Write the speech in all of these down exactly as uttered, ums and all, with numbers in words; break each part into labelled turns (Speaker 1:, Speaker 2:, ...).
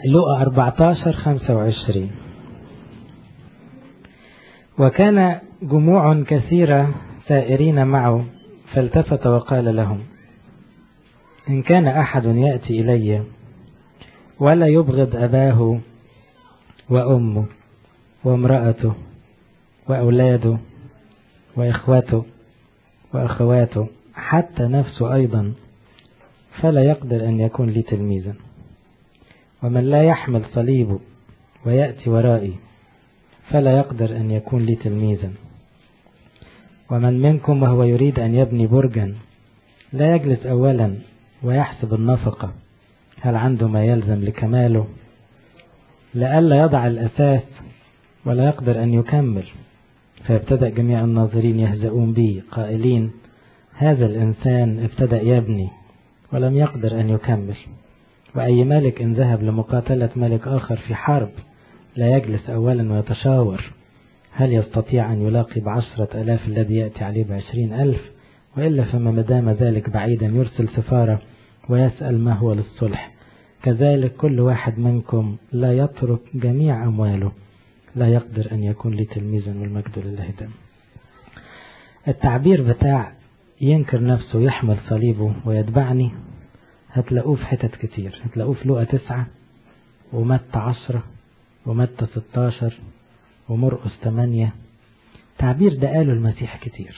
Speaker 1: لوقا أربعتاشر خمسة وعشرين. وكان جموع كثيرة سائرين معه، فالتفت وقال لهم: إن كان أحد يأتي إلي ولا يبغض أباه وأمه وامرأته وأولاده وإخوته وأخواته حتى نفسه أيضا، فلا يقدر أن يكون لي تلميذا. ومن لا يحمل صليبه ويأتي ورائي، فلا يقدر أن يكون لي تلميذا. ومن منكم وهو يريد أن يبني برجا لا يجلس أولا ويحسب النفقة هل عنده ما يلزم لكماله، لئلا يضع الأساس ولا يقدر أن يكمل، فيبتدأ جميع الناظرين يهزؤون به قائلين: هذا الإنسان ابتدأ يبني ولم يقدر أن يكمل. وأي ملك إن ذهب لمقاتلة ملك آخر في حرب لا يجلس أولا ويتشاور هل يستطيع أن يلاقي بعشرة ألاف الذي يأتي عليه بعشرين ألف، وإلا فما مدام ذلك بعيدا يرسل سفارة ويسأل ما هو للصلح. كذلك كل واحد منكم لا يترك جميع أمواله، لا يقدر أن يكون لي تلميذا، والمجد لله دائما. التعبير بتاع ينكر نفسه يحمل صليبه ويتبعني هتلاقوه في حتت كتير. هتلاقوه في لوقا تسعة ومتى عشرة ومتى ستاشر ومرقس ثمانية. تعبير ده قاله المسيح كتير،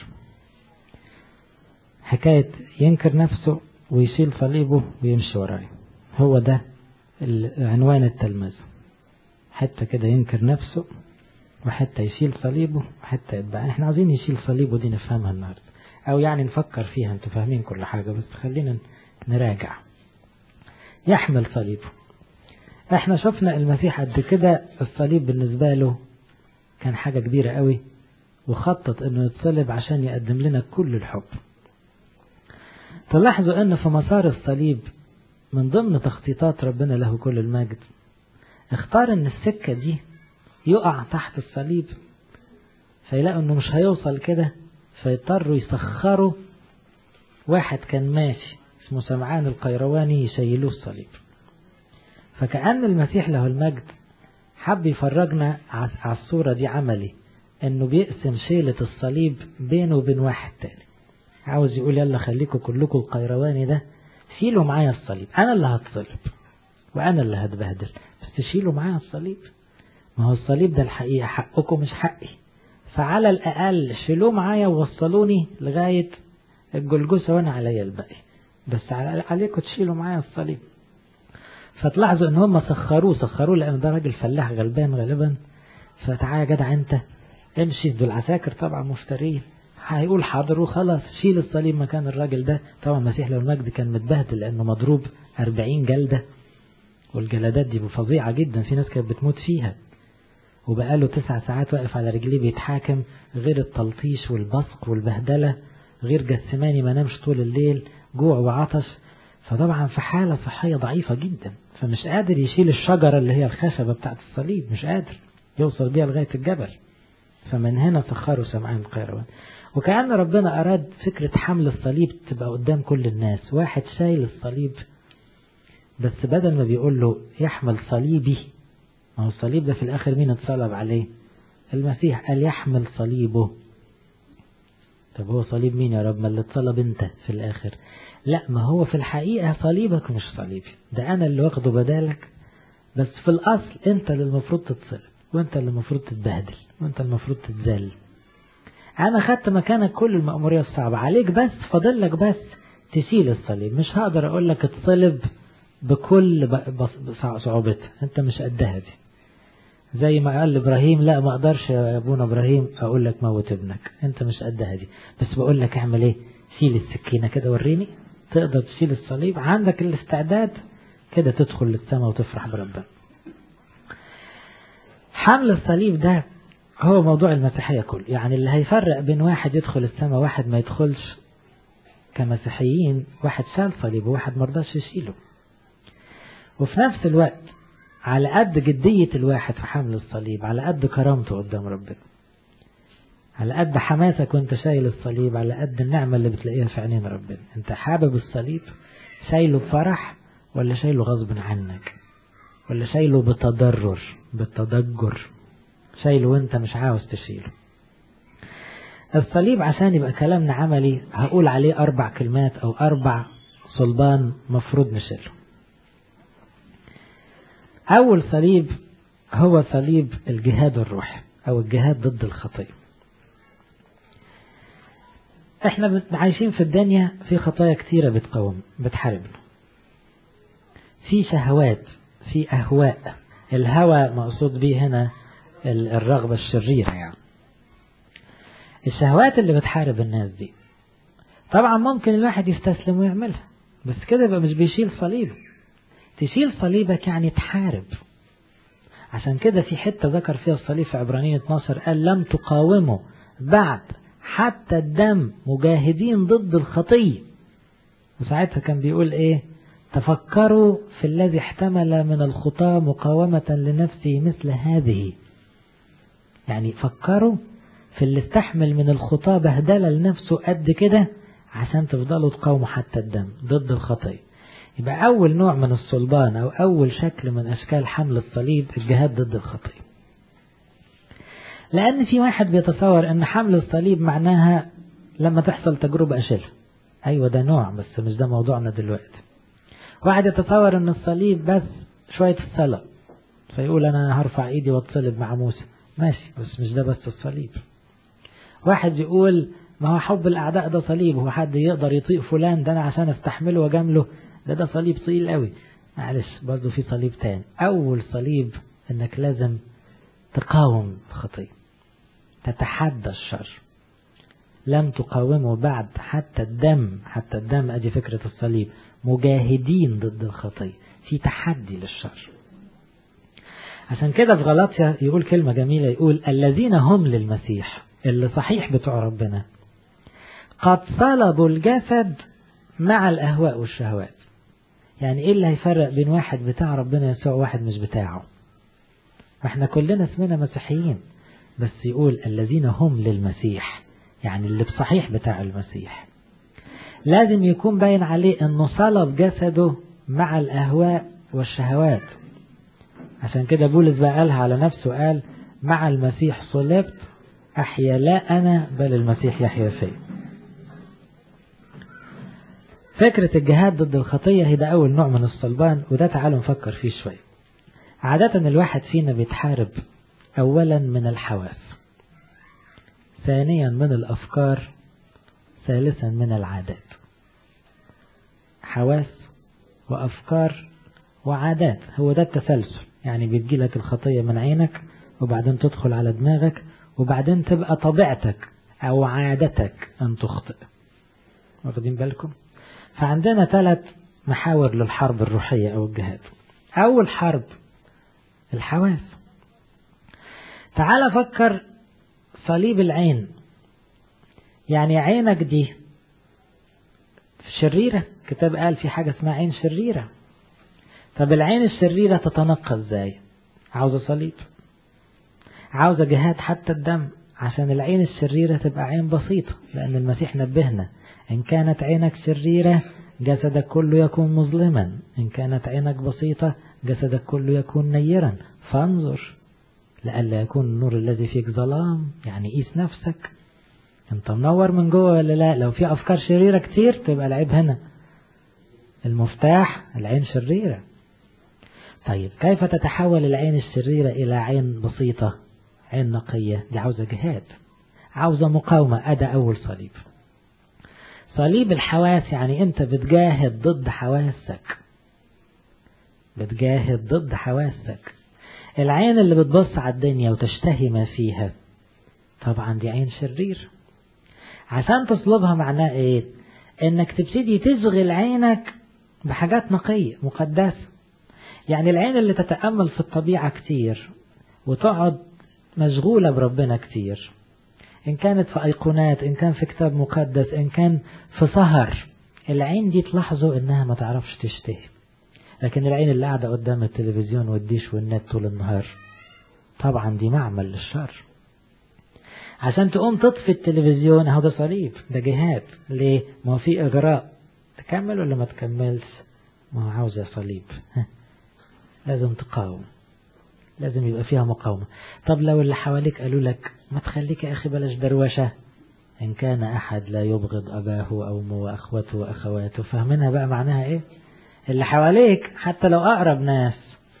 Speaker 1: حكاية ينكر نفسه ويشيل صليبه ويمشي وراي. هو ده عنوان التلمذة، حتى كده ينكر نفسه وحتى يشيل صليبه وحتى يتبع. احنا عايزين يشيل صليبه دي نفهمها النهارده، او يعني نفكر فيها. انتوا فاهمين كل حاجة بس خلينا نراجع. يحمل صليبه. احنا شفنا المسيح قد كده الصليب بالنسبة له كان حاجة كبيرة قوي، وخطط انه يتصلب عشان يقدم لنا كل الحب. تلاحظوا ان في مسار الصليب من ضمن تخطيطات ربنا له كل المجد اختار ان السكة دي يقع تحت الصليب، فيلاقوا انه مش هيوصل كده، فيضطروا يسخروا واحد كان ماشي اسمه سمعان القيرواني يشيلوه الصليب. فكأن المسيح له المجد حب يفرجنا على الصورة دي عملي، انه بيقسم شيلة الصليب بينه وبين واحد تاني. عاوز يقول يلا خليكم كلكم القيرواني ده شيلوا معايا الصليب، انا اللي هتصلب وانا اللي هتبهدل، بس تشيلوا معايا الصليب. ما هو الصليب ده الحقيقة حقكم مش حقي، فعلى الاقل شيلوه معايا ووصلوني لغاية الجلجسة وانا عليا الباقي، بس عليكم تشيلوا معايا الصليب. فتلاحظوا ان هم سخروه سخروه لان ده راجل فلاح غلبان غالبا. فتعالى يا جدع انت امشي، دول عساكر طبعا مفترين، هيقول حاضر وخلاص شيل الصليب مكان الراجل ده. طبعا المسيح له المجد كان متبهدل لانه مضروب أربعين جلدة، والجلدات دي فظيعة جدا، في ناس كانت بتموت فيها، وبقاله تسع ساعات واقف على رجليه بيتحاكم، غير التلطيش والبصق والبهدلة، غير جسماني ما نامش طول الليل، جوع وعطش. فطبعا في حالة صحية ضعيفة جدا، فمش قادر يشيل الشجرة اللي هي الخشبة بتاعت الصليب، مش قادر يوصل بيها لغاية الجبل. فمن هنا سخروا سمعان القيروان. وكأن ربنا أراد فكرة حمل الصليب تبقى قدام كل الناس، واحد شايل الصليب، بس بدل ما بيقول له يحمل صليبي، ما هو الصليب ده في الآخر مين اتصلب عليه؟ المسيح. قال يحمل صليبه. طب هو صليب مين يا رب؟ ما اللي اتصلب انت في الآخر. لا، ما هو في الحقيقة صليبك مش صليبي، ده أنا اللي واخده بدالك، بس في الأصل أنت اللي المفروض تتصلب، وأنت اللي المفروض تتبهدل، وأنت اللي المفروض تتذل. أنا خدت مكانك كل المأمورية الصعبة عليك، بس فاضلك بس تشيل الصليب. مش هقدر أقول لك اتصلب بكل صعوبتها، أنت مش قدها دي. زي ما قال إبراهيم لا ما أقدرش يا أبونا إبراهيم أقول لك موت ابنك، أنت مش قدها دي، بس بقول لك اعمل إيه؟ شيل السكينة كده وريني تقدر تشيل الصليب، عندك الاستعداد كده تدخل للسماء وتفرح بربنا. حمل الصليب ده هو موضوع المسيحية كله. يعني اللي هيفرق بين واحد يدخل السماء واحد ما يدخلش كمسيحيين، واحد شال صليب وواحد مرضاش يشيله. وفي نفس الوقت على قد جدية الواحد في حمل الصليب على قد كرامته قدام ربنا، على قد حماسك وانت شايل الصليب على قد النعمة اللي بتلاقيها في عينين ربنا. انت حابب الصليب شايله بفرح ولا شايله غصب عنك؟ ولا شايله بتضرر بالتضجر، شايله وانت مش عاوز تشيله. الصليب عشان يبقى كلامنا عملي هقول عليه أربع كلمات أو أربع صلبان مفروض نشيله. أول صليب هو صليب الجهاد الروحي أو الجهاد ضد الخطية. احنا عايشين في الدنيا في خطايا كتيرة بتقوم بتحاربنا، في شهوات، في أهواء. الهوى مقصود به هنا الرغبة الشريرة، يعني الشهوات اللي بتحارب الناس دي. طبعا ممكن الواحد يستسلم ويعملها، بس كده يبقى مش بيشيل صليبه. تشيل صليبك يعني تحارب. عشان كده في حتة ذكر فيها الصليب في عبرانيين اتناشر قال لم تقاوموا بعد حتى الدم مجاهدين ضد الخطية. وساعتها كان بيقول ايه؟ تفكروا في الذي احتمل من الخطاة مقاومة لنفسه مثل هذه. يعني فكروا في اللي استحمل من الخطاة بهدلة لنفسه قد كده عشان تفضلوا تقاوموا حتى الدم ضد الخطية. يبقى أول نوع من الصلبان أو أول شكل من أشكال حمل الصليب الجهاد ضد الخطية. لأن في واحد بيتصور أن حمل الصليب معناها لما تحصل تجربة أشيلها. أيوة ده نوع، بس مش ده موضوعنا دلوقتي. واحد يتصور أن الصليب بس شوية الصلاة، فيقول أنا هرفع إيدي واتصلب مع موسى. ماشي، بس مش ده بس الصليب. واحد يقول ما هو حب الأعداء ده صليب، هو حد يقدر يطيق فلان ده أنا عشان استحمله وجامله، ده ده صليب طويل قوي. معلش، برضو في صليب تاني. أول صليب إنك لازم تقاوم الخطية، تتحدى الشر. لم تقاوموا بعد حتى الدم، حتى الدم أدي فكرة الصليب، مجاهدين ضد الخطية، في تحدي للشر. عشان كده في غلاطيا يقول كلمة جميلة، يقول الذين هم للمسيح، اللي صحيح بتوع ربنا، قد صلبوا الجسد مع الأهواء والشهوات. يعني ايه اللي هيفرق بين واحد بتاع ربنا يسوع وواحد مش بتاعه؟ احنا كلنا اسمنا مسيحيين، بس يقول الذين هم للمسيح، يعني اللي بصحيح بتاع المسيح لازم يكون باين عليه انه صلب جسده مع الأهواء والشهوات. عشان كده بولس بقى قالها على نفسه، قال مع المسيح صلبت، أحيا لا أنا بل المسيح يحيا فيه. فكرة الجهاد ضد الخطية هي ده أول نوع من الصلبان، وده تعالوا نفكر فيه شوي. عادة الواحد فينا بيتحارب أولا من الحواس، ثانيا من الأفكار، ثالثا من العادات. حواس وأفكار وعادات، هو ده التسلسل. يعني بتجيلك الخطية من عينك، وبعدين تدخل على دماغك، وبعدين تبقى طبيعتك أو عادتك أن تخطئ. واخدين بالكم؟ فعندنا ثلاث محاور للحرب الروحية أو الجهاد. أول حرب الحواس. تعال فكر صليب العين. يعني عينك دي شريرة، كتاب قال في حاجة اسمها عين شريرة. طب العين الشريرة تتنقى ازاي؟ عاوزة صليب، عاوزة جهاد حتى الدم، عشان العين الشريرة تبقى عين بسيطة. لأن المسيح نبهنا إن كانت عينك شريرة جسدك كله يكون مظلما، إن كانت عينك بسيطة جسدك كله يكون نيرا، فانظر لألا يكون النور الذي فيك ظلام. يعني قيس نفسك، انت منور من جوه ولا لا؟ لو في أفكار شريرة كتير تبقى العيب هنا، المفتاح العين شريرة. طيب كيف تتحول العين الشريرة إلى عين بسيطة، عين نقية؟ دي عاوزة جهاد، عاوزة مقاومة. أدا أول صليب. صليب الحواس، يعني أنت بتجاهد ضد حواسك، بتجاهد ضد حواسك. العين اللي بتبص على الدنيا وتشتهي ما فيها، طبعا دي عين شرير. عشان تصلبها معناه ايه؟ انك تبتدي تشغل عينك بحاجات نقية مقدسة. يعني العين اللي تتأمل في الطبيعة كتير وتقعد مشغولة بربنا كتير، إن كانت في أيقونات، إن كان في كتاب مقدس، إن كان في سهر، العين دي تلاحظوا إنها ما تعرفش تشتهي. لكن العين اللي قاعدة قدام التلفزيون والديش والنت طول النهار، طبعا دي معمل للشر. عشان تقوم تطفي التلفزيون، اهو ده صليب، ده جهاد. ليه؟ ما هو في إغراء، تكمل ولا ما تكملش؟ ما هو عاوزة صليب. لازم تقاوم، لازم يبقى فيها مقاومة. طب لو اللي حواليك قالوا لك ما تخليك يا أخي بلاش دروشة، إن كان أحد لا يبغض أباه وأمه وأخوته وأخواته، فهمنا بقى معناها إيه؟ اللي حواليك حتى لو أقرب ناس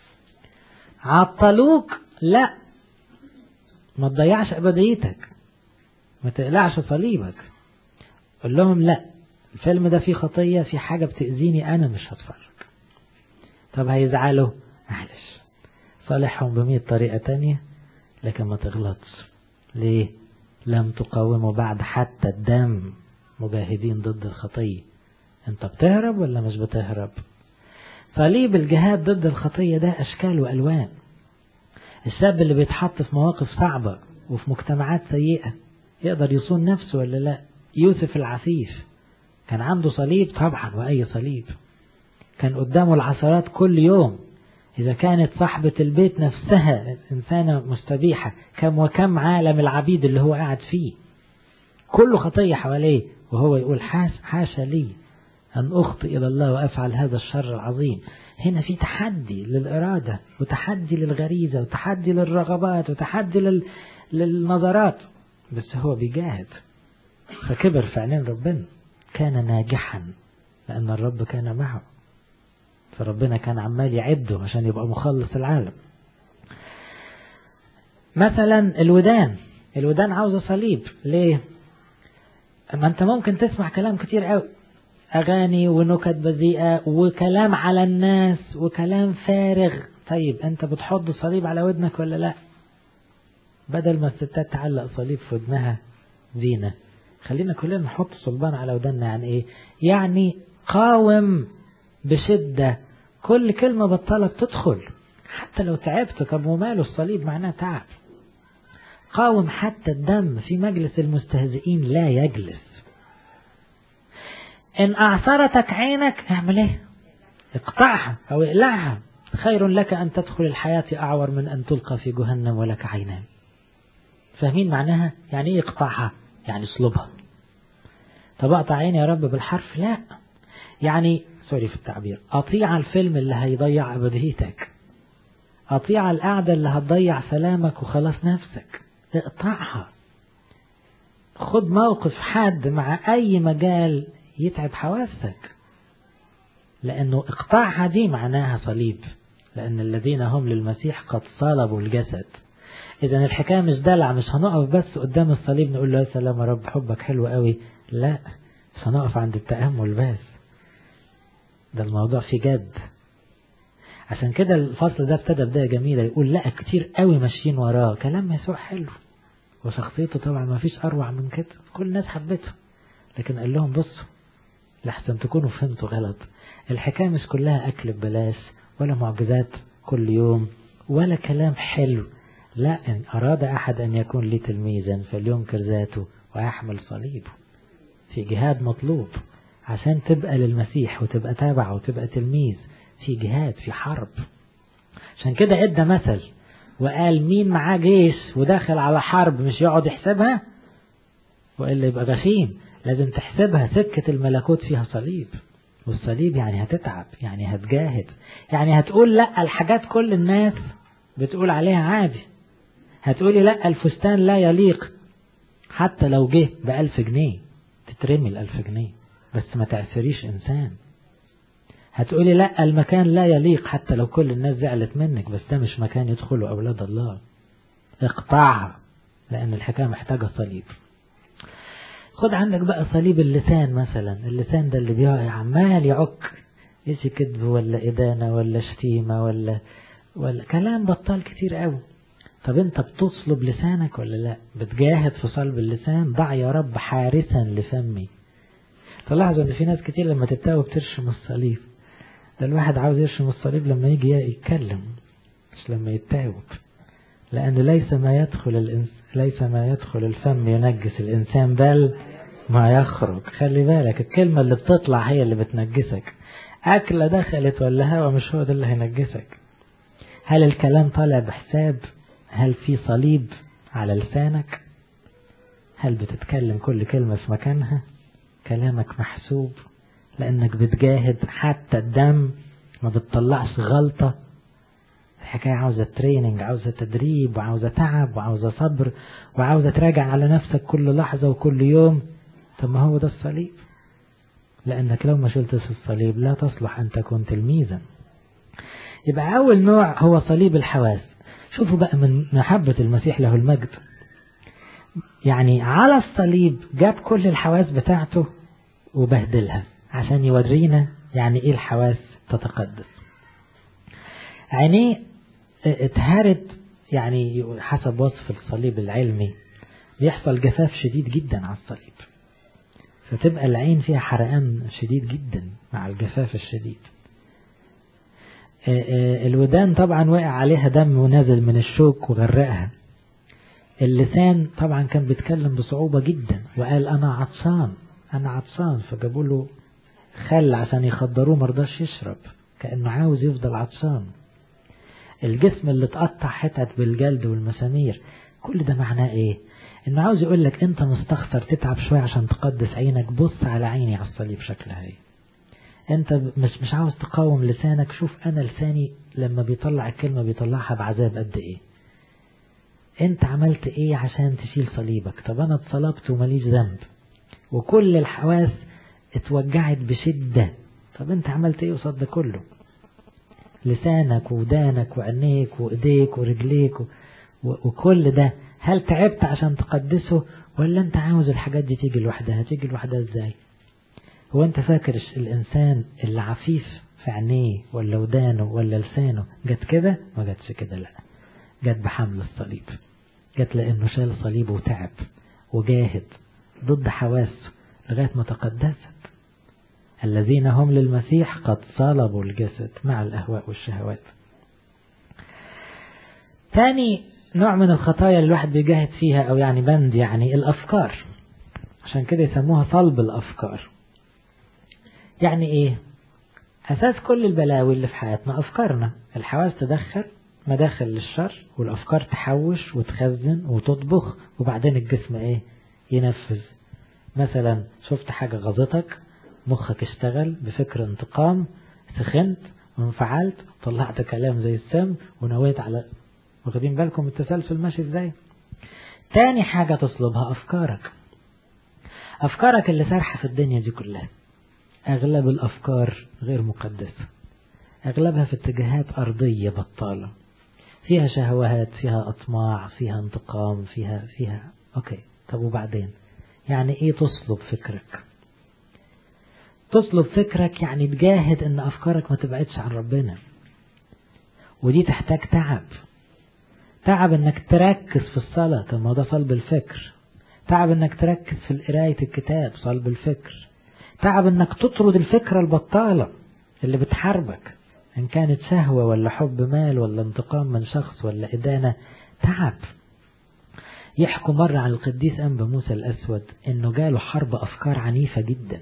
Speaker 1: عطلوك، لا، ما تضيعش أبديتك، ما تقلعش صليبك، قل لهم لا، الفيلم ده فيه خطية، في حاجة بتأذيني، أنا مش هتفرج. طب هيزعلوا، معلش صالحهم بمية طريقة تانية، لكن ما تغلطش. ليه؟ لم تقاوموا بعد حتى الدم مجاهدين ضد الخطية. انت بتهرب ولا مش بتهرب؟ صليب الجهاد ضد الخطية ده أشكال وألوان. الشاب اللي بيتحط في مواقف صعبة وفي مجتمعات سيئة يقدر يصون نفسه ولا لا؟ يوسف العفيف كان عنده صليب طبعا، وأي صليب، كان قدامه العثرات كل يوم. إذا كانت صاحبة البيت نفسها إنسانة مستبيحة، كم وكم عالم العبيد اللي هو قاعد فيه كله خطية حواليه، وهو يقول حاش حاشا لي أن أخطئ إلى الله وأفعل هذا الشر العظيم. هنا في تحدي للإرادة، وتحدي للغريزة، وتحدي للرغبات، وتحدي لل... للنظرات، بس هو بيجاهد، فكبر في عينين ربنا، كان ناجحا لأن الرب كان معه، فربنا كان عمال يعده عشان يبقى مخلص العالم. مثلا الودان، الودان عاوزة صليب. ليه؟ اما انت ممكن تسمع كلام كتير قوي، اغاني ونكت بذيئة وكلام على الناس وكلام فارغ، طيب انت بتحط صليب على ودنك ولا لا؟ بدل ما الستات تعلق صليب في ودنها زينة، خلينا كلنا نحط صلبان على ودننا. يعني ايه؟ يعني قاوم بشدة، كل كلمة بطلت تدخل حتى لو تعبت. طب وماله الصليب؟ معناه تعب. قاوم حتى الدم في مجلس المستهزئين لا يجلس. إن أعثرتك عينك اعمل ايه؟ اقطعها أو اقلعها، خير لك أن تدخل الحياة أعور من أن تلقى في جهنم ولك عينان. فاهمين معناها؟ يعني ايه اقطعها؟ يعني اصلبها. طب اقطع عيني يا رب بالحرف؟ لا، يعني سوري في التعبير، أطيع الفيلم اللي هيضيع أبديتك، أطيع القعدة اللي هتضيع سلامك وخلاص نفسك، اقطعها. خد موقف حاد مع أي مجال يتعب حواسك، لأنه اقطعها دي معناها صليب، لأن الذين هم للمسيح قد صلبوا الجسد. إذن الحكاية مش دلع، مش هنقف بس قدام الصليب نقول له يا سلام يا رب حبك حلو قوي، لا، مش هنقف عند التأمل بس، ده الموضوع في جد. عشان كده الفصل ده ابتدى بداية جميلة، يقول لا كتير قوي ماشيين وراه، كلام يسوع حلو وشخصيته طبعا ما فيش أروع من كده، كل الناس حبته، لكن قال لهم بصوا لحسن تكونوا فهمتوا غلط، الحكاية مش كلها أكل ببلاش ولا معجزات كل يوم ولا كلام حلو، لا، إن أراد أحد أن يكون لي تلميذا فلينكر ذاته ويحمل صليبه. في جهاد مطلوب عشان تبقى للمسيح وتبقى تابع وتبقى تلميذ، في جهاد، في حرب. عشان كده ادى مثل وقال مين معاه جيش وداخل على حرب مش يقعد يحسبها وإلا يبقى غشيم، لازم تحسبها. سكة الملكوت فيها صليب، والصليب يعني هتتعب، يعني هتجاهد، يعني هتقول لا الحاجات كل الناس بتقول عليها عادي، هتقولي لا الفستان لا يليق حتى لو جه بألف جنيه تترمي الألف جنيه، بس ما تأثريش إنسان. هتقولي لا المكان لا يليق حتى لو كل الناس زعلت منك، بس ده مش مكان يدخله أولاد الله، اقطعها، لأن الحكاية محتاجة صليب. خد عندك بقى صليب اللسان مثلا، اللسان ده اللي بيقع عمال يعك، ايش كذب ولا إدانة ولا شتيمة ولا ولا كلام بطال كتير قوي. طب انت بتصلب لسانك ولا لا؟ بتجاهد في صلب اللسان؟ ضع يا رب حارسا لفمي. تلاحظوا ان في ناس كتير لما تتاوب ترشم الصليب، ده الواحد عاوز يرشم الصليب لما يجي يتكلم مش لما يتاوب، لأن ليس ما يدخل الإنس... ليس ما يدخل الفم ينجس الإنسان بل ما يخرج. خلي بالك الكلمة اللي بتطلع هي اللي بتنجسك، أكلة دخلت ولا هوا مش هو ده اللي هينجسك. هل الكلام طالع بحساب؟ هل في صليب على لسانك؟ هل بتتكلم كل كلمة في مكانها؟ كلامك محسوب لأنك بتجاهد حتى الدم، ما بتطلعش غلطة الحكاية عاوزة تريننج، عاوزة تدريب، وعاوزة تعب، وعاوزة صبر، وعاوزة تراجع على نفسك كل لحظة وكل يوم. طب ما هو ده الصليب، لأنك لو ما شلتش الصليب لا تصلح أن تكون تلميذا. يبقى أول نوع هو صليب الحواس. شوفوا بقى من محبة المسيح له المجد، يعني على الصليب جاب كل الحواس بتاعته وبهدلها عشان يورينا يعني ايه الحواس تتقدس. عينيه اتهرت، يعني حسب وصف الصليب العلمي بيحصل جفاف شديد جدا على الصليب، فتبقى العين فيها حرقان شديد جدا مع الجفاف الشديد. الودان طبعا وقع عليها دم ونازل من الشوك وغرقها. اللسان طبعا كان بيتكلم بصعوبة جدا وقال أنا عطشان أنا عطشان، فجابوا له خل عشان يخدروه مرضاش يشرب كأنه عاوز يفضل عطشان. الجسم اللي اتقطع حتت بالجلد والمسامير، كل ده معناه ايه؟ انه عاوز يقول لك انت مستخسر تتعب شوية عشان تقدس عينك، بص على عيني على الصليب شكلها ايه. انت مش مش عاوز تقاوم لسانك، شوف انا لساني لما بيطلع الكلمة بيطلعها بعذاب قد ايه. انت عملت ايه عشان تشيل صليبك؟ طب انا اتصلبت ومليش ذنب وكل الحواس اتوجعت بشدة، طب انت عملت ايه قصاد ده كله؟ لسانك ودانك وعينيك وايديك ورجليك و... وكل ده، هل تعبت عشان تقدسه ولا انت عاوز الحاجات دي تيجي لوحدها؟ تيجي لوحدها ازاي؟ هو انت فاكر الانسان اللي عفيف في عينيه ولا ودانه ولا لسانه جت كده؟ ما جتش كده، لا، جت بحمل الصليب، جت لانه شال صليبه وتعب وجاهد ضد حواسه لغاية ما تقدست. الذين هم للمسيح قد صلبوا الجسد مع الأهواء والشهوات. ثاني نوع من الخطايا اللي الواحد بيجاهد فيها، أو يعني بند، يعني الأفكار، عشان كده يسموها صلب الأفكار. يعني إيه؟ أساس كل البلاوي اللي في حياتنا أفكارنا. الحواس تدخل مداخل للشر، والأفكار تحوش وتخزن وتطبخ، وبعدين الجسم إيه؟ ينفذ. مثلا شفت حاجة غضتك، مخك اشتغل بفكر انتقام، سخنت وانفعلت، طلعت كلام زي السم ونويت على، واخدين بالكم التسلسل ماشي ازاي؟ تاني حاجة تصلبها أفكارك. أفكارك اللي سارحة في الدنيا دي كلها، أغلب الأفكار غير مقدسة، أغلبها في اتجاهات أرضية بطالة، فيها شهوات، فيها أطماع، فيها انتقام، فيها فيها أوكي. طب وبعدين يعني إيه تصلب فكرك؟ تصلب فكرك يعني تجاهد ان افكارك ما تبعدش عن ربنا، ودي تحتاج تعب. تعب انك تركز في الصلاة، طب ما ده صلب الفكر. تعب انك تركز في قراية الكتاب، صلب الفكر. تعب انك تطرد الفكرة البطالة اللي بتحاربك، ان كانت شهوة ولا حب مال ولا انتقام من شخص ولا إدانة، تعب. يحكوا مرة عن القديس أنبا موسى الأسود انه جاله حرب افكار عنيفة جدا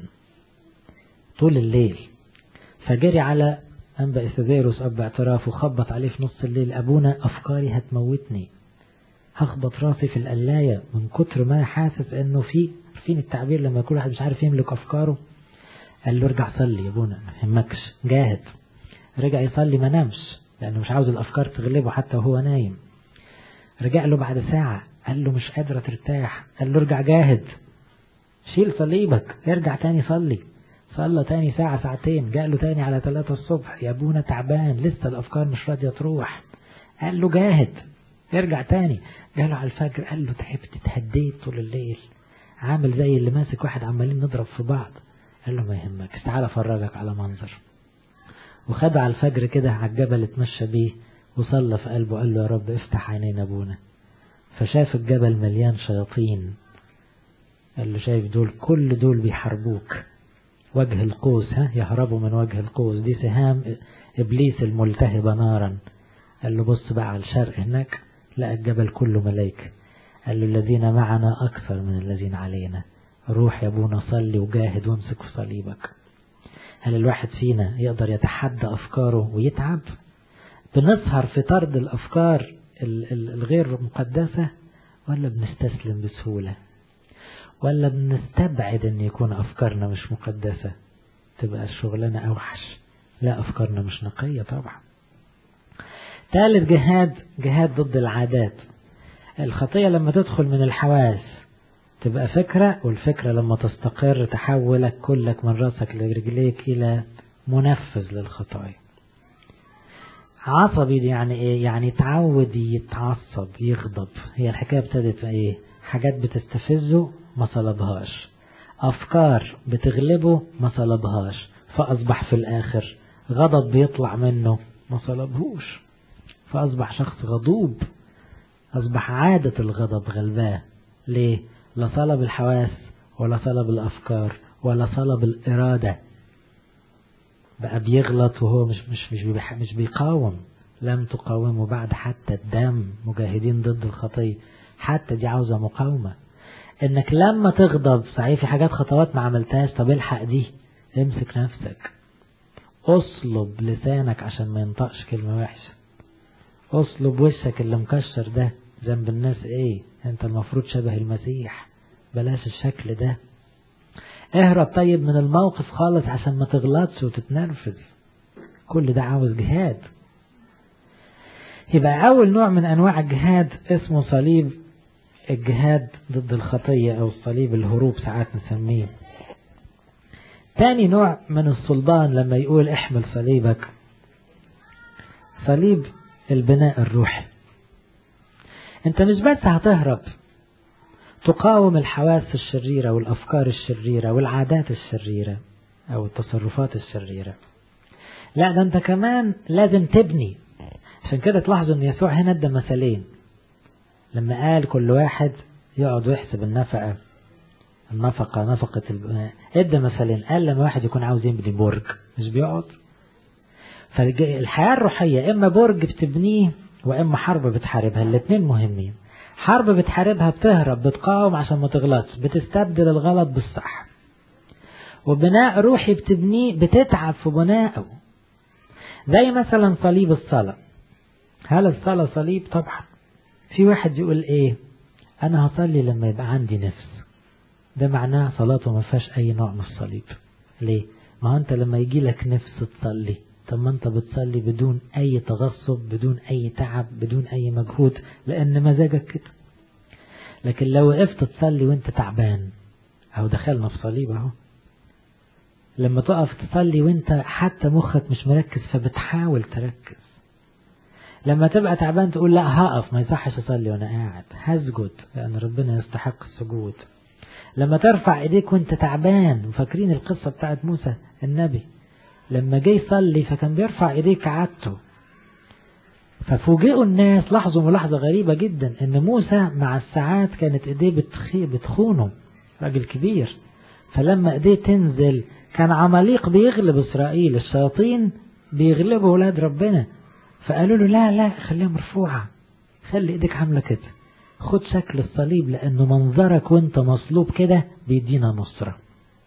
Speaker 1: طول الليل، فجري على أنبا إساديروس أب اعتراف وخبط عليه في نص الليل، أبونا أفكاري هتموتني، هخبط راسي في القلاية من كتر ما حاسس أنه في فين التعبير لما كل واحد مش عارف يملك أفكاره. قال له ارجع صلي يا أبونا، ما يهمكش، جاهد. رجع يصلي، ما نامش لأنه مش عاوز الأفكار تغلبه حتى وهو نايم. رجع له بعد ساعة قال له مش قادرة ترتاح، قال له ارجع جاهد، شيل صليبك، ارجع تاني صلي. صلى تاني ساعة ساعتين، جاء له تاني على ثلاثة الصبح، يا ابونا تعبان لسه الأفكار مش راضية تروح. قال له جاهد، ارجع تاني. جاء له على الفجر، قال له تعبت، اتهديت طول الليل، عامل زي اللي ماسك واحد عمالين نضرب في بعض. قال له ما يهمك، تعالى افرجك على منظر. وخد على الفجر كده على الجبل، اتمشى بيه وصلى في قلبه، قال له يا رب افتح عينين ابونا. فشاف الجبل مليان شياطين، قال له شايف دول؟ كل دول بيحاربوك، وجه القوس، ها يهربوا من وجه القوس، دي سهام إبليس الملتهبة نارا. قال له بص بقى على الشرق هناك، لقى الجبل كله ملايكة. قال له الذين معنا أكثر من الذين علينا، روح يا ابونا صلي وجاهد وامسك في صليبك. هل الواحد فينا يقدر يتحدى أفكاره ويتعب؟ بنسهر في طرد الأفكار الغير مقدسة، ولا بنستسلم بسهولة، ولا بنستبعد ان يكون افكارنا مش مقدسة؟ تبقى الشغلانة اوحش. لا، افكارنا مش نقية طبعا. ثالث جهاد جهاد ضد العادات. الخطية لما تدخل من الحواس تبقى فكرة، والفكرة لما تستقر تحولك كلك من رأسك لرجليك إلى منفذ للخطايا. عصبي دي يعني ايه؟ يعني تعود يتعصب يغضب. هي الحكاية ابتدت ايه؟ حاجات بتستفزه ما صلبهاش، افكار بتغلبه ما صلبهاش، فاصبح في الاخر غضب بيطلع منه ما صلبهوش، فاصبح شخص غضوب، اصبح عادة الغضب غلباه. ليه؟ لا صلب الحواس ولا صلب الافكار ولا صلب الارادة، بقى بيغلط وهو مش مش مش مش بيقاوم. لم تقاوموا بعد حتى الدم، مجاهدين ضد الخطية. حتى دي عاوزة مقاومة، انك لما تغضب صحيح في حاجات خطوات ما عملتهاش، طب الحق دي، امسك نفسك، اصلب لسانك عشان ما ينطقش كلمة وحشة، اصلب وشك اللي مكشر ده ذنب الناس ايه؟ انت المفروض شبه المسيح، بلاش الشكل ده. اهرب طيب من الموقف خالص عشان ما تغلطش وتتنرفز. كل ده عاوز جهاد. يبقى اول نوع من انواع الجهاد اسمه صليب الجهاد ضد الخطية او صليب الهروب ساعات نسميه. تاني نوع من الصلبان لما يقول احمل صليبك، صليب البناء الروحي. انت مش بس هتهرب تقاوم الحواس الشريرة والأفكار الشريرة والعادات الشريرة أو التصرفات الشريرة، لا ده أنت كمان لازم تبني. عشان كده تلاحظوا أن يسوع هنا ادى مثالين لما قال كل واحد يقعد ويحسب النفقة النفقة نفقة البناء. ادى مثالين، قال لما واحد يكون عاوز يبني برج مش بيقعد. فالحياة الروحية إما برج بتبنيه وإما حرب بتحاربها، الاثنين مهمين. حرب بتحاربها بتهرب بتقاوم عشان ما تغلطش، بتستبدل الغلط بالصح. وبناء روحي بتبنيه بتتعب في بنائه، زي مثلا صليب الصلاة. هل الصلاة صليب؟ طبعا. في واحد يقول ايه؟ انا هصلي لما يبقى عندي نفس. ده معناه صلاته ما فيهاش اي نوع من الصليب. ليه؟ ما هو انت لما يجي لك نفس تصلي، طب ما انت بتصلي بدون اي تغصب، بدون اي تعب، بدون اي مجهود، لان مزاجك كده. لكن لو وقفت تصلي وانت تعبان، اهو دخلنا في صليب اهو. لما تقف تصلي وانت حتى مخك مش مركز فبتحاول تركز. لما تبقى تعبان تقول لا هقف، ما يصحش اصلي وانا قاعد، هسجد لان ربنا يستحق السجود. لما ترفع ايديك وانت تعبان، وفاكرين القصة بتاعت موسى النبي لما جاي يصلي فكان بيرفع ايديه كعادته، ففوجئوا الناس. لاحظوا ملاحظة غريبة جدا ان موسى مع الساعات كانت ايديه بتخونه، راجل كبير، فلما ايديه تنزل كان عماليق بيغلب اسرائيل، الشياطين بيغلبوا ولاد ربنا، فقالوا له لا لا خليها مرفوعة، خلي ايديك عاملة كده، خد شكل الصليب، لانه منظرك وانت مصلوب كده بيدينا نصرة.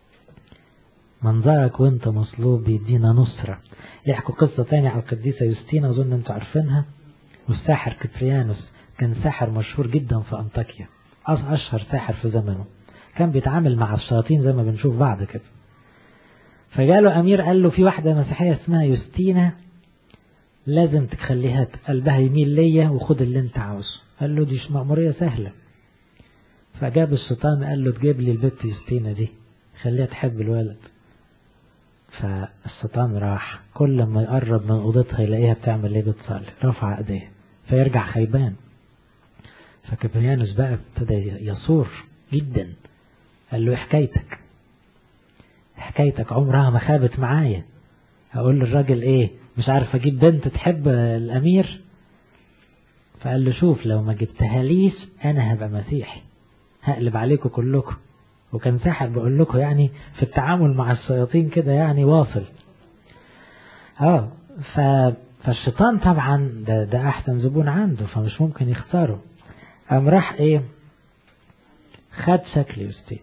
Speaker 1: منظرك وانت مصلوب بيدينا نصرة. يحكوا قصة تانية على القديسة يوستينا، اظن انتوا عارفينها. والساحر كبريانوس كان ساحر مشهور جدا في أنطاكيا، اشهر ساحر في زمنه، كان بيتعامل مع الشياطين زي ما بنشوف بعد كده. فجاله امير قال له في واحدة مسيحية اسمها يوستينا لازم تخليها قلبها يميل ليا وخد اللي انت عاوزه. قال له دي مأمورية سهلة. فجاب الشيطان قال له تجيب لي البت يوستينا دي، خليها تحب الولد. فالشيطان راح كل ما يقرب من اوضتها يلاقيها بتعمل ايه؟ بتصلي، رفع ايديه، فيرجع خيبان. فكبريانوس بقى ابتدى يصور جدا، قال له حكايتك حكايتك عمرها ما خابت معايا. هقول للراجل ايه؟ مش عارف اجيب بنت تحب الامير. فقال له شوف لو ما جبتها ليش انا هبقى مسيحي، هقلب عليكم كلكم. وكان ساحر بقول لكم يعني في التعامل مع الشياطين كده يعني واصل. اه ف... فالشيطان طبعا ده, ده احسن زبون عنده، فمش ممكن يخسره. قام راح ايه؟ خد شكل يوستين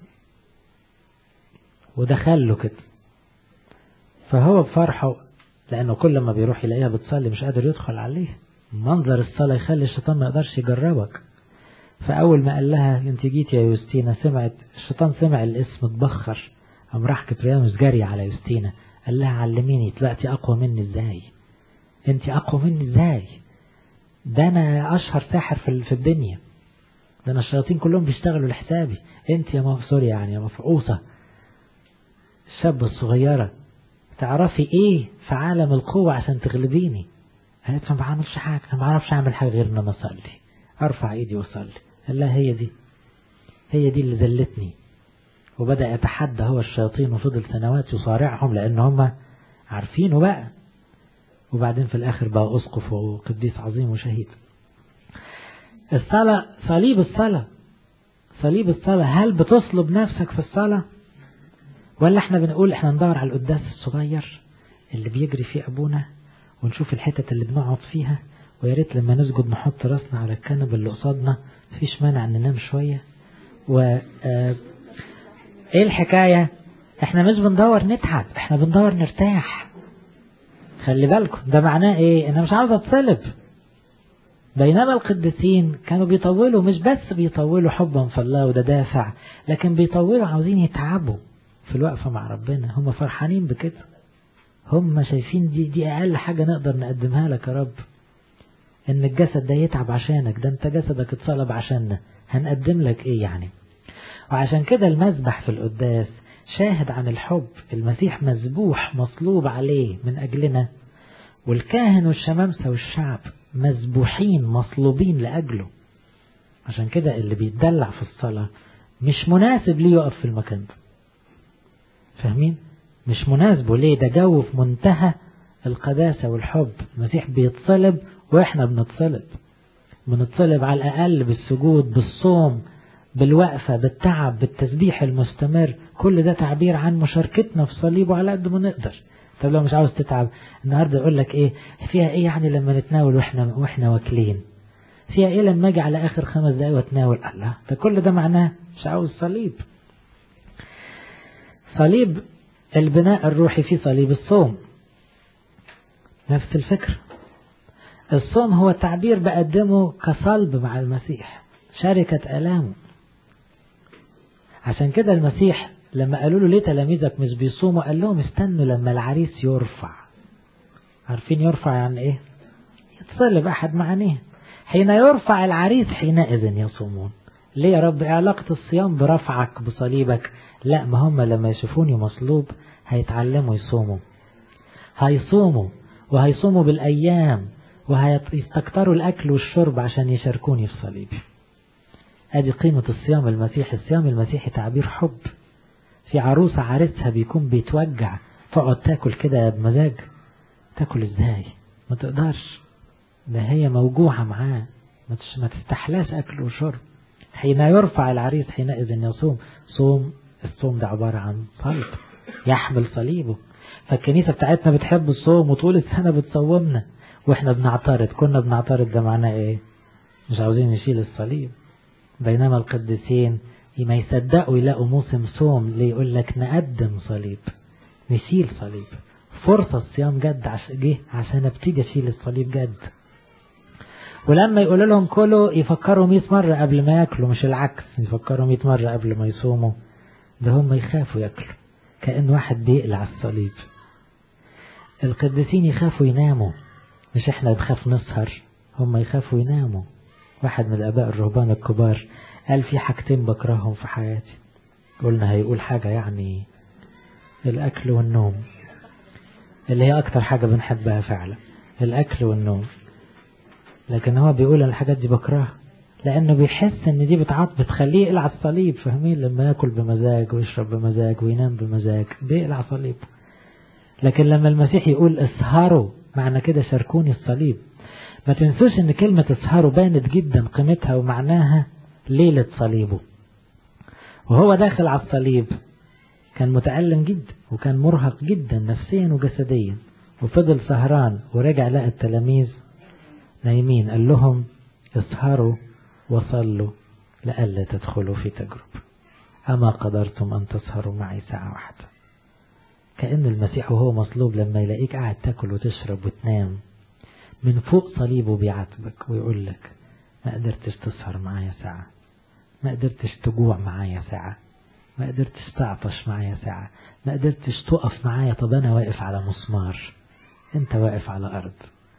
Speaker 1: ودخل له كده. فهو بفرحه لانه كل ما بيروح يلاقيها بتصلي مش قادر يدخل عليه، منظر الصلاة يخلي الشيطان ما يقدرش يجربك. فأول ما قال لها انت جيت يا يوستينا، سمعت الشيطان سمع الاسم اتبخر، قام راح كبريانوس جري على يوستينا قال لها علميني طلعتي اقوى مني ازاي، انت اقوى مني ازاي، ده أنا أشهر ساحر في الدنيا، ده أنا الشياطين كلهم بيشتغلوا لحسابي، أنت يا مفصول يعني يا مفعوصة الشابة الصغيرة تعرفي إيه في عالم القوة عشان تغلبيني؟ قالت ما بعملش حاجة، ما بعرفش أعمل حاجة غير إن أنا أصلي، أرفع إيدي وأصلي. قال لها هي دي هي دي اللي ذلتني. وبدأ يتحدى هو الشياطين وفضل سنوات يصارعهم لأن هم عارفينه بقى. وبعدين في الآخر بقى أسقف وقديس عظيم وشهيد. الصلاة صليب الصلاة صليب الصلاة. هل بتصلب نفسك في الصلاة ولا احنا بنقول احنا ندور على القداس الصغير اللي بيجري فيه أبونا ونشوف الحتة اللي بنقعد فيها ويا ريت لما نسجد نحط راسنا على الكنب اللي قصادنا مفيش مانع ان ننام شوية و اه ايه الحكاية؟ احنا مش بندور نتعب، احنا بندور نرتاح. خلي بالكم ده معناه ايه؟ انا مش عاوز اتصلب. بينما القديسين كانوا بيطولوا، مش بس بيطولوا حبا في الله وده دافع، لكن بيطولوا عاوزين يتعبوا في الوقفة مع ربنا. هم فرحانين بكده، هم شايفين دي دي اقل حاجة نقدر نقدمها لك يا رب، ان الجسد ده يتعب عشانك، ده انت جسدك اتصلب عشاننا، هنقدم لك ايه يعني؟ وعشان كده المذبح في القداس شاهد عن الحب. المسيح مذبوح مصلوب عليه من أجلنا، والكاهن والشمامسة والشعب مذبوحين مصلوبين لأجله. عشان كده اللي بيتدلع في الصلاة مش مناسب ليه يقف في المكان ده. فاهمين؟ مش مناسبه ليه؟ ده جو في منتهى القداسة والحب. المسيح بيتصلب وإحنا بنتصلب، بنتصلب على الأقل بالسجود، بالصوم، بالوقفة، بالتعب، بالتسبيح المستمر. كل ده تعبير عن مشاركتنا في صليبه على قد ما نقدر. طب لو مش عاوز تتعب النهاردة يقول لك ايه فيها ايه يعني لما نتناول واحنا واحنا واكلين؟ فيها ايه لما اجي على اخر خمس دقايق واتناول؟ الله، ده كل ده معناه مش عاوز صليب. صليب البناء الروحي في صليب الصوم نفس الفكرة. الصوم هو تعبير بقدمه كصلب مع المسيح، شركة آلامه. عشان كده المسيح لما قالوا له ليه تلاميذك مش بيصوموا؟ قال لهم استنوا لما العريس يرفع. عارفين يرفع يعني ايه؟ يتصلب أحد معانيه. حين يرفع العريس حينئذ يصومون. ليه يا رب علاقة الصيام برفعك بصليبك؟ لا، ما هم لما يشوفوني مصلوب هيتعلموا يصوموا، هيصوموا وهيصوموا بالأيام وهيستكتروا الأكل والشرب عشان يشاركوني في صليبي. ادي قيمة الصيام المسيحي. الصيام المسيحي تعبير حب. في عروسة عريسها بيكون بيتوجع تقعد تاكل كده بمزاج، تاكل ازاي؟ ما تقدرش، ده هي موجوعة معاه، ما تستحلاش اكل وشرب. حين يرفع العريس حينئذ يصوم. صوم الصوم ده عبارة عن صلب يحمل صليبه. فالكنيسة بتاعتنا بتحب الصوم وطول السنة بتصومنا واحنا بنعترض. كنا بنعترض ده معناه ايه؟ مش عاوزين نشيل الصليب. بينما القديسين ما يصدقوا يلاقوا موسم صوم ليه يقول لك نقدم صليب، نشيل صليب. فرصة الصيام جد عشان جه عشان ابتدي اشيل الصليب جد. ولما يقول لهم كلوا يفكروا مئة مرة قبل ما ياكلوا، مش العكس، يفكروا مئة مرة قبل ما يصوموا. ده هم يخافوا ياكلوا كأن واحد بيقلع الصليب. القديسين يخافوا يناموا، مش احنا بنخاف نسهر، هم يخافوا يناموا. واحد من الآباء الرهبان الكبار قال في حاجتين بكرههم في حياتي. قلنا هيقول حاجة يعني الأكل والنوم، اللي هي أكتر حاجة بنحبها فعلا، الأكل والنوم. لكن هو بيقول أن الحاجات دي بكرهها لأنه بيحس أن دي بتعط بتخليه يقلع الصليب. فاهمين؟ لما يأكل بمزاج ويشرب بمزاج وينام بمزاج بيقلع صليب. لكن لما المسيح يقول اسهروا، معنى كده شاركوني الصليب. ما تنسوش ان كلمة اسهروا بانت جدا قيمتها ومعناها ليلة صليبه. وهو داخل على الصليب كان متألم جدا وكان مرهق جدا نفسيا وجسديا، وفضل سهران ورجع لقى التلاميذ نايمين. قال لهم اسهروا وصلوا لئلا تدخلوا في تجربة، أما قدرتم أن تسهروا معي ساعة واحدة. كأن المسيح وهو مصلوب لما يلاقيك قاعد تاكل وتشرب وتنام من فوق صليبه بيعاتبك ويقول لك ما قدرتش تسهر معايا ساعة، ما قدرتش تجوع معايا ساعة، ما قدرتش تعطش معايا ساعة، ما قدرتش تقف معايا. طب أنا واقف على مسمار، أنت واقف على أرض.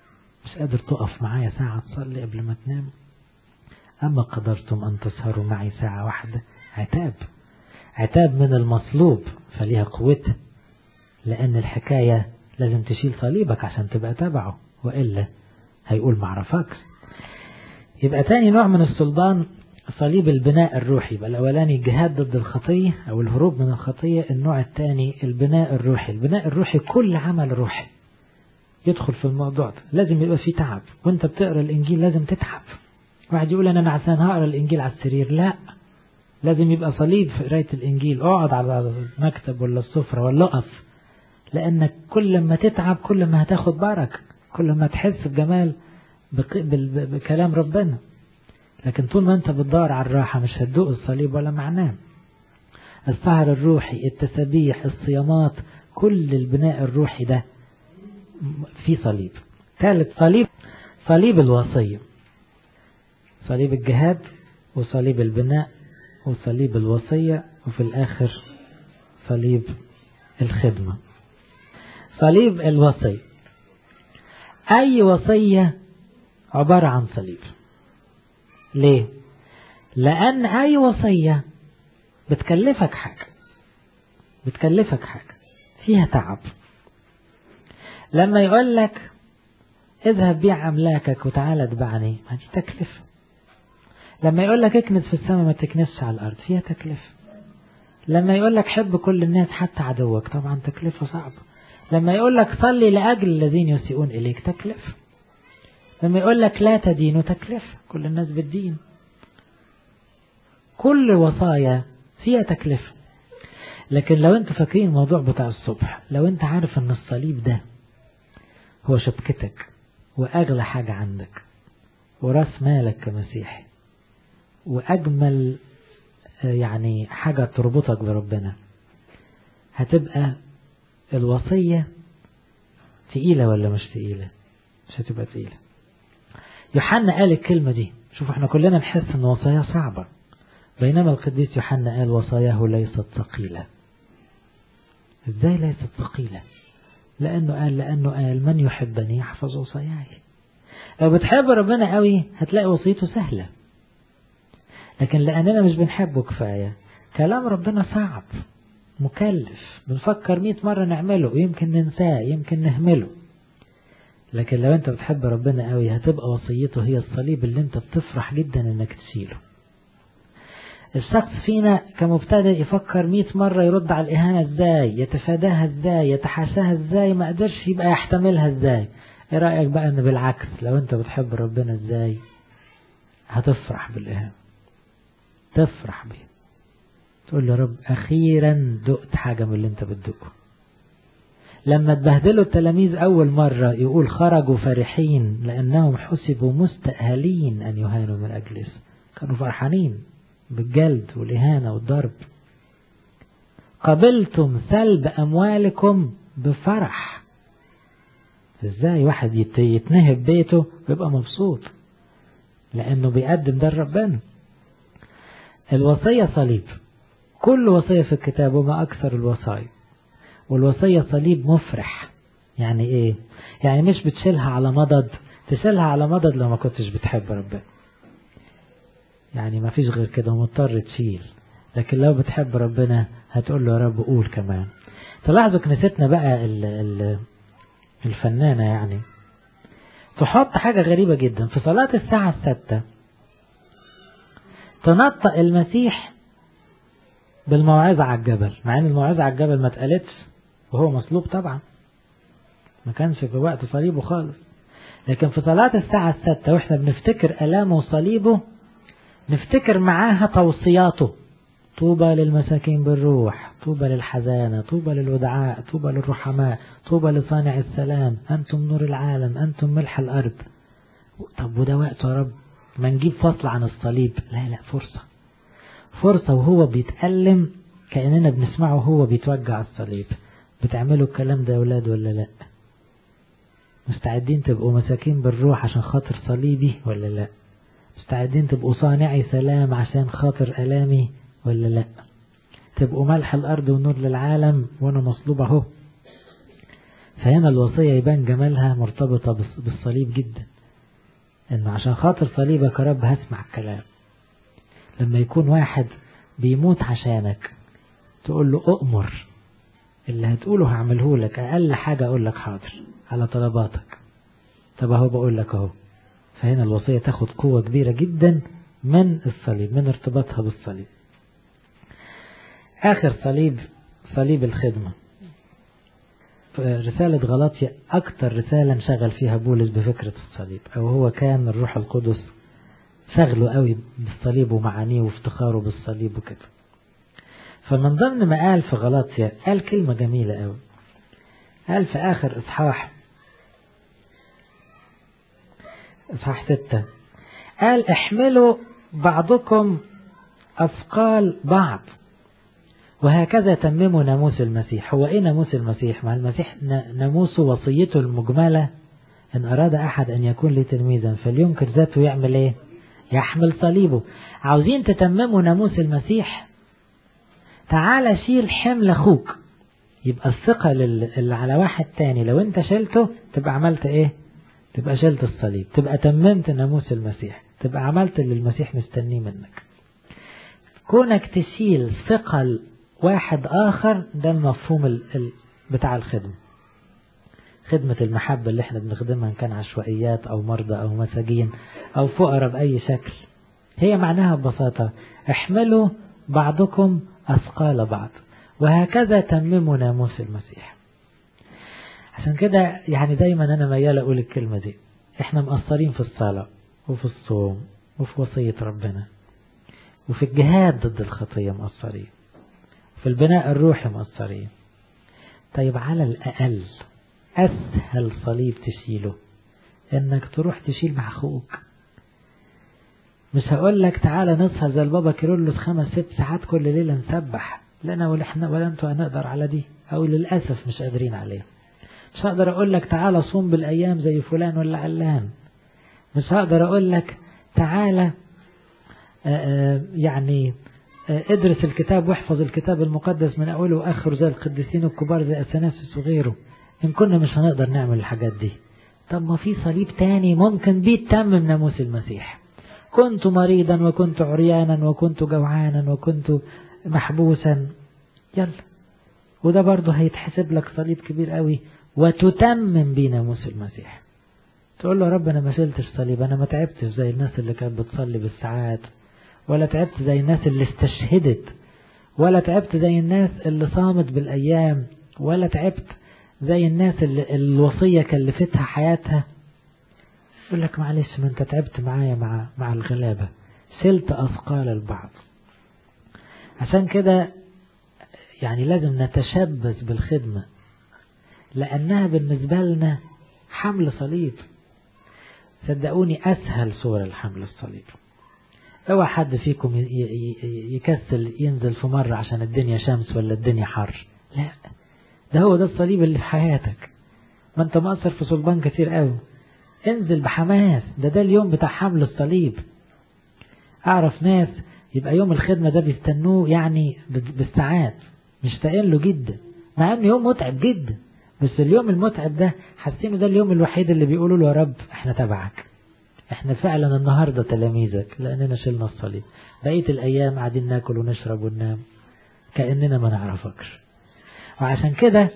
Speaker 1: مش قادر تقف معايا ساعة تصلي قبل ما تنام؟ أما قدرتم أن تسهروا معي ساعة واحدة. عتاب، عتاب من المصلوب، فليها قوتها، لأن الحكاية لازم تشيل صليبك عشان تبقى تبعه، وإلا هيقول معرفكش. يبقى تاني نوع من السلطان صليب البناء الروحي. يبقى الأولاني الجهاد ضد الخطية أو الهروب من الخطية. النوع الثاني البناء الروحي. البناء الروحي كل عمل روحي يدخل في الموضوع ده، لازم يبقى فيه تعب. وانت بتقرأ الإنجيل لازم تتعب. واحد يقول أنا نعسان هقرأ الإنجيل على السرير، لا، لازم يبقى صليب في قراية الإنجيل. اقعد على المكتب ولا السفرة ولا اقف، لأنك كل ما تتعب كل ما هتاخد بركة، كل ما تحس بجمال بكلام ربنا. لكن طول ما انت بتدور على الراحة مش هتدوق الصليب ولا معناه. السهر الروحي، التسبيح، الصيامات، كل البناء الروحي ده في صليب. ثالث صليب، صليب الوصية. صليب الجهاد وصليب البناء وصليب الوصية، وفي الآخر صليب الخدمة. صليب الوصية، أي وصية عبارة عن صليب. ليه؟ لأن أي وصية بتكلفك حاجة، بتكلفك حاجة فيها تعب. لما يقول لك اذهب بيع أملاكك وتعالى اتبعني، ما دي تكلفة. لما يقول لك اكنس في السماء ما تكنسش على الأرض، فيها تكلفة. لما يقول لك حب كل الناس حتى عدوك، طبعا تكلفة صعبة. لما يقول لك صلي لأجل الذين يسيئون إليك، تكلفة. لما يقول لك لا تدينوا، تكلفة، كل الناس بتدين. كل وصايا فيها تكلفة. لكن لو انت فاكرين الموضوع بتاع الصبح، لو انت عارف ان الصليب ده هو شبكتك واغلى حاجة عندك وراس مالك كمسيحي واجمل يعني حاجة تربطك بربنا، هتبقى الوصية تقيلة ولا مش تقيلة؟ مش هتبقى تقيلة. يوحنا قال الكلمة دي. شوف احنا كلنا نحس ان وصايا صعبة، بينما القديس يوحنا قال وصاياه ليست ثقيلة. ازاي ليست ثقيلة؟ لانه قال لانه قال من يحبني يحفظ وصاياي. لو بتحب ربنا قوي هتلاقي وصيته سهلة، لكن لاننا مش بنحبه كفاية كلام ربنا صعب مكلف، بنفكر مئة مرة نعمله ويمكن ننساه يمكن نهمله. لكن لو انت بتحب ربنا قوي هتبقى وصيته هي الصليب اللي انت بتفرح جدا انك تشيله. الشخص فينا كمبتدئ يفكر مئة مرة يرد على الإهانة ازاي، يتفاداها ازاي، يتحاشاها ازاي، ما قدرش يبقى يحتملها ازاي. ايه رأيك بقى ان بالعكس لو انت بتحب ربنا ازاي هتفرح بالإهانة، تفرح بيه، تقول له رب أخيرا دقت حاجة من اللي انت بتدقه. لما تبهدلوا التلاميذ أول مرة يقول خرجوا فرحين لأنهم حسبوا مستأهلين أن يهانوا من أجل اسمه. كانوا فرحانين بالجلد والإهانة والضرب. قبلتم سلب أموالكم بفرح. ازاي واحد يتنهب بيته ويبقى مبسوط؟ لأنه بيقدم ده لربنا. الوصية صليب، كل وصية في الكتاب وما أكثر الوصايا. والوصية صليب مفرح. يعني ايه؟ يعني مش بتشيلها على مضض، تشيلها على مضض لو ما كنتش بتحب ربنا، يعني ما فيش غير كده مضطر تشيل. لكن لو بتحب ربنا هتقول له يا رب قول كمان. تلاحظوا كنيستنا بقى ال ال الفنانة يعني تحط حاجة غريبة جدا في صلاة الساعة الستة، تنطق المسيح بالموعظة على الجبل، مع ان الموعظة على الجبل ما اتقالتش وهو مصلوب طبعا، ما كانش في وقت صليبه خالص. لكن في صلاة الساعة الستة واحنا بنفتكر ألامه وصليبه نفتكر معاها توصياته. طوبى للمساكين بالروح، طوبى للحزانة، طوبى للودعاء، طوبى للرحماء، طوبى لصانع السلام، أنتم نور العالم، أنتم ملح الأرض. طب وده وقته يا رب ما نجيب فصل عن الصليب؟ لا لا، فرصة فرصة وهو بيتألم كأننا بنسمعه وهو بيتوجع الصليب. بتعملوا الكلام ده يا أولاد ولا لا؟ مستعدين تبقوا مساكين بالروح عشان خاطر صليبي ولا لا؟ مستعدين تبقوا صانعي سلام عشان خاطر ألامي ولا لا؟ تبقوا ملح الأرض ونور للعالم وأنا مصلوب اهو. فهنا الوصية يبان جمالها مرتبطة بالصليب جدا، انه عشان خاطر صليبك يا رب هسمع الكلام. لما يكون واحد بيموت عشانك تقول له أؤمر، اللي هتقوله هعمله لك، أقل حاجة أقول لك حاضر على طلباتك. طب اهو بقول لك اهو. فهنا الوصية تاخد قوة كبيرة جدا من الصليب، من ارتباطها بالصليب. آخر صليب صليب الخدمة. رسالة غلاطيا أكتر رسالة انشغل فيها بولس بفكرة الصليب، أو هو كان الروح القدس شغله قوي بالصليب ومعانيه وافتخاره بالصليب وكده. فمن ضمن ما قال في غلاطيا قال كلمة جميلة قوي. قال في آخر إصحاح إصحاح ستة، قال احملوا بعضكم أثقال بعض وهكذا تمموا ناموس المسيح. هو ايه ناموس المسيح؟ مع المسيح ناموسه وصيته المجملة ان اراد احد ان يكون لي تلميذا فلينكر ذاته يعمل ايه؟ يحمل صليبه. عاوزين تتمموا ناموس المسيح؟ تعال شيل حمل اخوك. يبقى الثقة اللي على واحد تاني لو انت شلته تبقى عملت ايه؟ تبقى شلت الصليب، تبقى تممت ناموس المسيح، تبقى عملت اللي المسيح مستنيه منك. كونك تشيل ثقل واحد آخر، ده المفهوم ال... ال... بتاع الخدمة. خدمة المحبة اللي احنا بنخدمها، ان كان عشوائيات او مرضى او مساجين او فقراء بأي شكل، هي معناها ببساطة احملوا بعضكم أثقال بعض وهكذا تمموا ناموس المسيح. عشان كده يعني دايما انا ميال اقول الكلمة دي، احنا مقصرين في الصلاة وفي الصوم وفي وصية ربنا وفي الجهاد ضد الخطية مقصرين، في البناء الروحي مقصرين. طيب على الأقل أسهل صليب تشيله إنك تروح تشيل مع أخوك. مش هقول لك تعالى نسهر زي البابا كيرلس خمس ست ساعات كل ليلة نسبح، لنا ولا احنا ولا انتوا هنقدر على دي، أو للأسف مش قادرين عليه. مش هقدر أقول لك تعالى صوم بالأيام زي فلان ولا علان. مش هقدر أقول لك تعالى آآ يعني ادرس الكتاب واحفظ الكتاب المقدس من أوله وآخره زي القديسين الكبار زي أثناسيوس وغيره، إن كنا مش هنقدر نعمل الحاجات دي. طب ما في صليب تاني ممكن بيه تتمم ناموس المسيح. كنت مريضا وكنت عريانا وكنت جوعانا وكنت محبوسا، يلا وده برضه هيتحسب لك صليب كبير قوي وتتمم بيه ناموس المسيح. تقول له رب أنا ما شلتش صليب، أنا ما تعبتش زي الناس اللي كانت بتصلي بالساعات، ولا تعبت زي الناس اللي استشهدت، ولا تعبت زي الناس اللي صامت بالأيام، ولا تعبت زي الناس اللي الوصية كلفتها حياتها. يقول لك معلش ما انت تعبت معايا مع مع الغلابة، شلت أثقال البعض. عشان كده يعني لازم نتشبث بالخدمة، لأنها بالنسبة لنا حمل صليب. صدقوني أسهل صورة الحمل الصليب. اوعى حد فيكم يكسل ينزل في مرة عشان الدنيا شمس ولا الدنيا حر، لا، ده هو ده الصليب اللي في حياتك. ما انت مقصر في صلبان كتير قوي، انزل بحماس، ده ده اليوم بتاع حمل الصليب. اعرف ناس يبقى يوم الخدمة ده بيستنوه يعني بالساعات، مشتاقين له جدا، مع انه يوم متعب جدا، بس اليوم المتعب ده حاسينه ده اليوم الوحيد اللي بيقولوا له يا رب احنا تبعك، احنا فعلا النهاردة تلاميذك لاننا شلنا الصليب، بقية الايام قاعدين ناكل ونشرب وننام كأننا ما نعرفكش. وعشان كده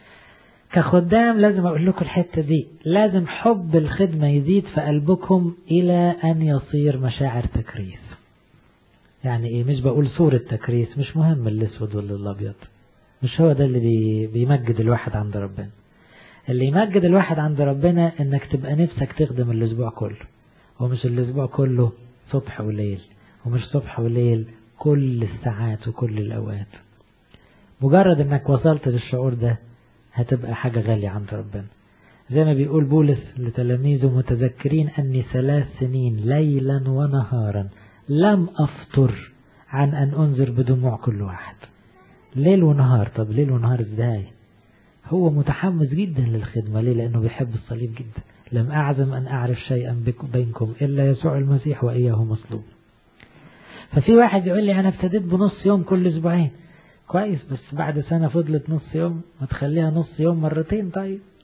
Speaker 1: كخدام لازم اقول لكم الحتة دي، لازم حب الخدمة يزيد في قلبكم الى ان يصير مشاعر تكريس. يعني ايه؟ مش بقول صورة تكريس، مش مهم الاسود ولا الابيض، مش هو ده اللي بي بيمجد الواحد عند ربنا. اللي يمجد الواحد عند ربنا انك تبقى نفسك تخدم الاسبوع كله، ومش الاسبوع كله صبح وليل، ومش صبح وليل كل الساعات وكل الاوقات. مجرد انك وصلت للشعور ده هتبقى حاجة غالية عند ربنا. زي ما بيقول بولس لتلاميذه متذكرين اني ثلاث سنين ليلا ونهارا لم افطر عن ان انذر بدموع كل واحد. ليل ونهار. طب ليل ونهار ازاي؟ هو متحمس جدا للخدمة. ليه؟ لانه بيحب الصليب جدا. لم اعزم ان اعرف شيئا بينكم الا يسوع المسيح واياه مصلوب. ففي واحد يقول لي انا ابتديت بنص يوم كل اسبوعين، كويس، بس بعد سنة فضلت نص يوم، ما تخليها نص يوم مرتين. طيب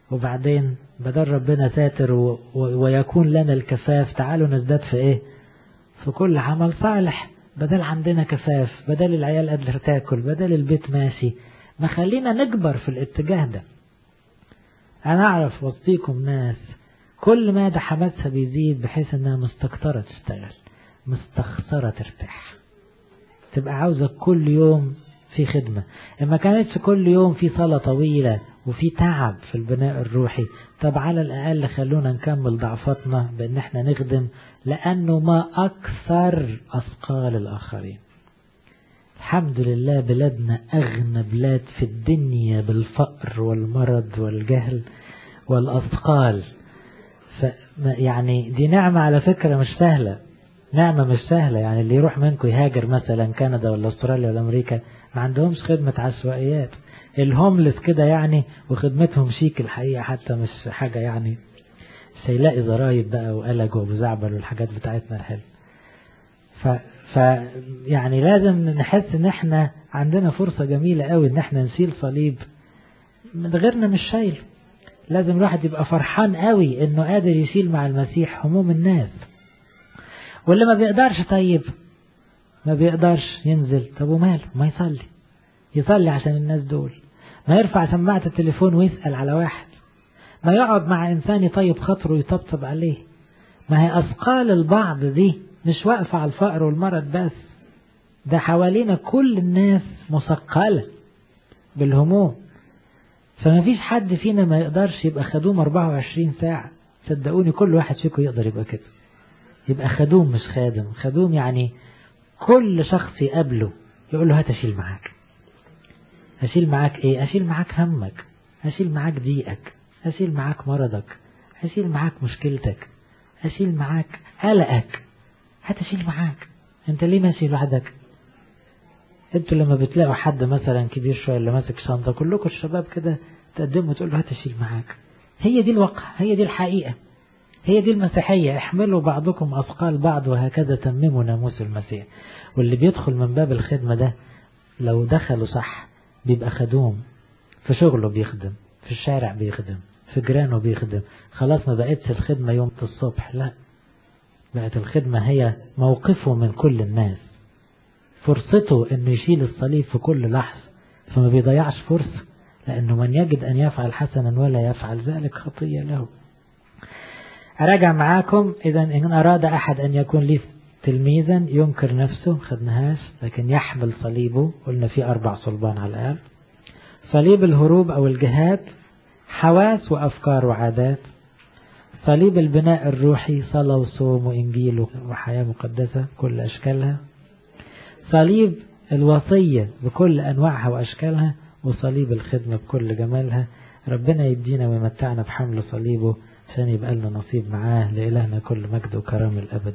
Speaker 1: وبعدين بدل ربنا ساتر و... و... ويكون لنا الكفاف، تعالوا نزداد في ايه؟ في كل عمل صالح. بدل عندنا كفاف، بدل العيال قادرة تاكل، بدل البيت ماشي، ما خلينا نكبر في الاتجاه ده. انا اعرف وسطيكم ناس كل ما ده حماسها بيزيد بحيث انها مستكترة تشتغل، مستخسرة ترتاح، تبقى عاوزة كل يوم في خدمة. اما كانتش كل يوم في صلاة طويلة وفي تعب في البناء الروحي، طب على الأقل خلونا نكمل ضعفتنا بأن احنا نخدم، لأنه ما أكثر أثقال الآخرين. الحمد لله بلادنا أغنى بلاد في الدنيا بالفقر والمرض والجهل والأثقال. يعني دي نعمة على فكرة مش سهلة، نعمة مش سهلة. يعني اللي يروح منكم يهاجر مثلا كندا ولا استراليا ولا أمريكا ما عندهمش خدمة عشوائيات، الهوملس كده يعني، وخدمتهم شيك الحقيقة، حتى مش حاجة يعني مش هيلاقي ضرايب بقى وقلق وبزعبل والحاجات بتاعتنا الحلوة. ف... ف يعني لازم نحس ان احنا عندنا فرصة جميلة قوي ان احنا نشيل صليب من غيرنا مش شايل. لازم الواحد يبقى فرحان قوي انه قادر يشيل مع المسيح هموم الناس. واللي ما بيقدرش طيب ما بيقدرش ينزل، طب وماله، ما يصلي يصلي عشان الناس دول، ما يرفع سماعة التليفون ويسأل على واحد، ما يقعد مع إنسان يطيب خاطره ويطبطب عليه. ما هي أثقال البعض دي مش واقفة على الفقر والمرض بس، ده حوالينا كل الناس مثقلة بالهموم. فما فيش حد فينا ما يقدرش يبقى خدوم أربعة وعشرين ساعة. صدقوني كل واحد فيكم يقدر يبقى كده، يبقى خدوم مش خادم. خدوم يعني كل شخص يقابله يقول له هات أشيل معاك. أشيل معاك إيه؟ أشيل معاك همك، أشيل معاك ضيقك، أشيل معاك مرضك، أشيل معاك مشكلتك، أشيل معاك قلقك، هات أشيل معاك. أنت ليه ماشي لوحدك؟ أنتوا لما بتلاقوا حد مثلا كبير شوية اللي ماسك شنطة كلكم الشباب كده تقدموا تقول له هات أشيل معاك. هي دي الواقع، هي دي الحقيقة، هي دي المسيحية. احملوا بعضكم أثقال بعض وهكذا تمموا ناموس المسيح. واللي بيدخل من باب الخدمة ده لو دخلوا صح بيبقى خدوم، في شغله بيخدم، في الشارع بيخدم، في جيرانه بيخدم. خلاص ما بقتش الخدمة يوم الصبح، لا، بقت الخدمة هي موقفه من كل الناس، فرصته انه يشيل الصليب في كل لحظة، فما بيضيعش فرصة، لأنه من يجد أن يفعل حسنا ولا يفعل ذلك خطية له. أراجع معاكم. إذا إن أراد أحد أن يكون لي تلميذا ينكر نفسه، خدناهاش، لكن يحمل صليبه، قلنا فيه أربع صلبان على الأقل. صليب الهروب أو الجهاد، حواس وأفكار وعادات. صليب البناء الروحي، صلاة وصوم وإنجيل وحياة مقدسة كل أشكالها. صليب الوصية بكل أنواعها وأشكالها، وصليب الخدمة بكل جمالها. ربنا يدينا ويمتعنا بحمل صليبه عشان يبقى لنا نصيب معاه. لإلهنا كل مجد وكرم الأبد.